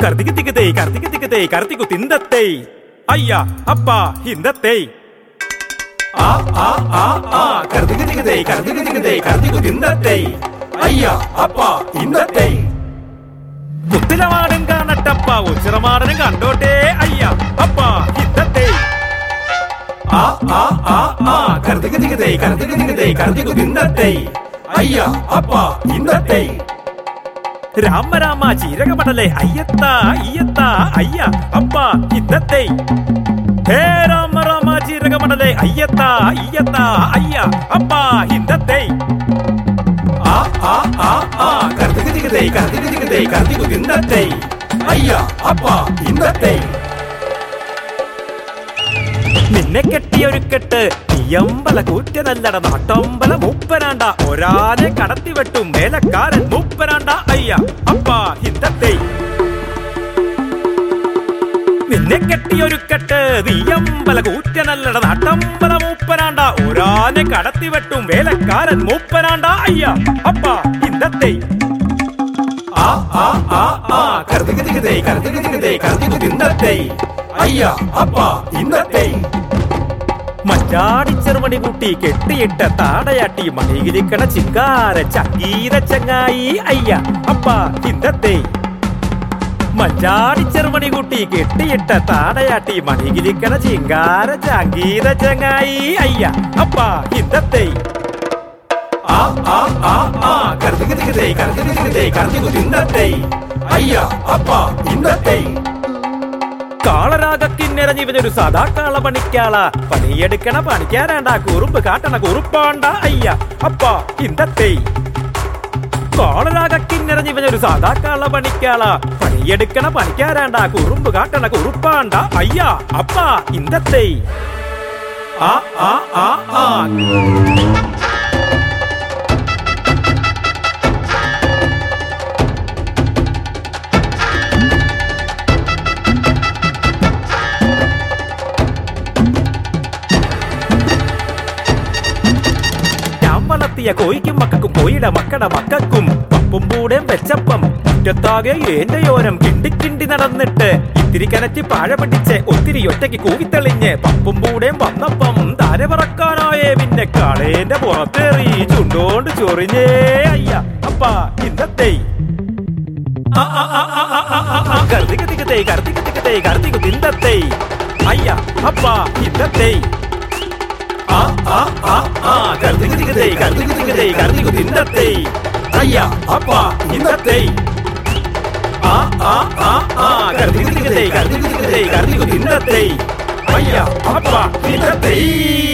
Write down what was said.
കർത്തിക്ക് തിക്കതേ കർത്തിക്ക് തിക്കതേ കർത്തിക്കു തിന്തത്തേ അയ്യ അപ്പ ഹിന്തത്തേ ആ ആ ആ ആ കർത്തിക്ക് തിക്കതേ കർത്തിക്ക് തിക്കതേ കർത്തിക്കു തിന്തത്തേ അയ്യ അപ്പ ഹിന്തത്തേ മുത്തിലമാടൻ കാണട്ടപ്പ ഉച്ചിറമാടനും കണ്ടോട്ടെ അയ്യ അപ്പ ഹിന്തത്തേ ആ ആ ആ ആ കർത്തിക്ക് തിക്കതേ കർത്തിക്ക് തിക്കതേ കർത്തിക്കു തിന്തത്തേ അയ്യ അപ്പ ഹിന്തത്തേ രാമ രാമ ചീരകമടലേ അയ്യത്ത അയ്യത്ത അയ്യ അപ്പ ഹിന്തത്തേ ഹേ രാമ രാമ ചീരകമടലേ അയ്യത്ത അയ്യത്ത അയ്യ അപ്പ ഹിന്തത്തേ ആ ആ ആ ആ കർത്തിക്ക് തിക്കതേ കർത്തിക്ക് തിക്കതേ കർത്തിക്കു തിന്തത്തേ അയ്യ അപ്പ ഹിന്തത്തേ നിന്നെ കെട്ടിയൊരുക്കെട്ട് നീയമ്പല കൂറ്റനല്ലട നാട്ടമ്പല മൂപ്പനാണ്ട ഒരാനെ കടത്തി വെട്ടും വേലക്കാരൻ മൂപ്പനാണ്ട അയ്യ അപ്പ ഹിന്തത്തേ നിന്നെ കെട്ടിയൊരുക്കെട്ട് നീയമ്പല കൂറ്റനല്ലട നാട്ടമ്പല മൂപ്പനാണ്ട ഒരാനെ കടത്തി വെട്ടും വേലക്കാരൻ മൂപ്പനാണ്ട അയ്യ അപ്പ ഹിന്തത്തേ ആ ആ ആ ആ കർത്തിക്ക് തിക്കതേ കർത്തിക്ക് തിക്കതേ കർത്തിക്കു തിന്തത്തേ അയ്യ അപ്പ ഹിന്തത്തേ മഞ്ചാടി ചെറുമണി കൂട്ടി കെട്ടിയിട്ട താടയാട്ടി മണികിരിക്കണ ചിങ്കാര ചങ്കീര ചങ്ങായി അയ്യ അപ്പ ഹിന്തത്തേ മഞ്ചാടി ചെറുമണി കൂട്ടി കെട്ടിയിട്ട താടയാട്ടി മണികിരിക്കണ ചിങ്കാര ചങ്കീര ചങ്ങായി അയ്യ അപ്പ ഹിന്തത്തേ ആ ആ ആ ആ കർത്തിക്ക് തിക്കതേ കർത്തിക്ക് തിക്കതേ കർത്തിക്കു തിന്തത്തേ അയ്യ അപ്പ ഹിന്തത്തേ കാളരാഗക്കിന്നിറഞ്ഞിവനൊരു സദാ കാള പണിക്കാള പണിയെടുക്കണ പണിക്കാരാണ്ട കുറുമ്പ് കാട്ടണ കുറുപ്പാണ്ട അയ്യ അപ്പ ഹിന്തത്തേ കാളരാഗക്കിന്നിറഞ്ഞിവനൊരു സദാ കാള പണിക്കാള പണിയെടുക്കണ പണിക്കാരാണ്ട കുറുമ്പ് കാട്ടണ കുറുപ്പാണ്ട അയ്യ അപ്പ ഹിന്തത്തേ ആ ആ ആ ആ വളർത്തിയ കോയിക്കും മക്കൾക്കും കോയിയുടെ മക്കളുടെ മക്കൾക്കും പപ്പും പൂടേം വെച്ചപ്പം മുറ്റത്താകെ ഏന്റെയോരം കിണ്ടി കിണ്ടി നടന്നിട്ട് ഇത്തിരി കനറ്റി പാഴ പിടിച്ച് ഒത്തിരി ഒറ്റയ്ക്ക് കൂവിത്തെളിഞ്ഞ് പപ്പും പൂടേം വന്നപ്പം താര പറക്കാനായേ പിന്നെ കളേന്റെ പുറത്തേറി ചുണ്ടോണ്ട് ചൊറിഞ്ഞേ അയ്യ അപ്പ ഹിന്തത്തേ കർത്തിക്ക് തിക്കതേ കർത്തിക്ക് തിക്കതേ കർത്തിക്കു തിന്തത്തേ അയ്യ അപ്പ ഹിന്തത്തേ ആ ആ ആ ആ കർത്തിക്ക് തിക്കതേ കർത്തിക്ക് തിക്കതേ കർത്തിക്കു തിന്തത്തേ അയ്യ അപ്പ ഹിന്തത്തേ ആ ആ ആ ആ കർത്തിക്ക് തിക്കതേ കർത്തിക്ക് തിക്കതേ കർത്തിക്കു തിന്തത്തേ അയ്യ അപ്പ ഹിന്തത്തേ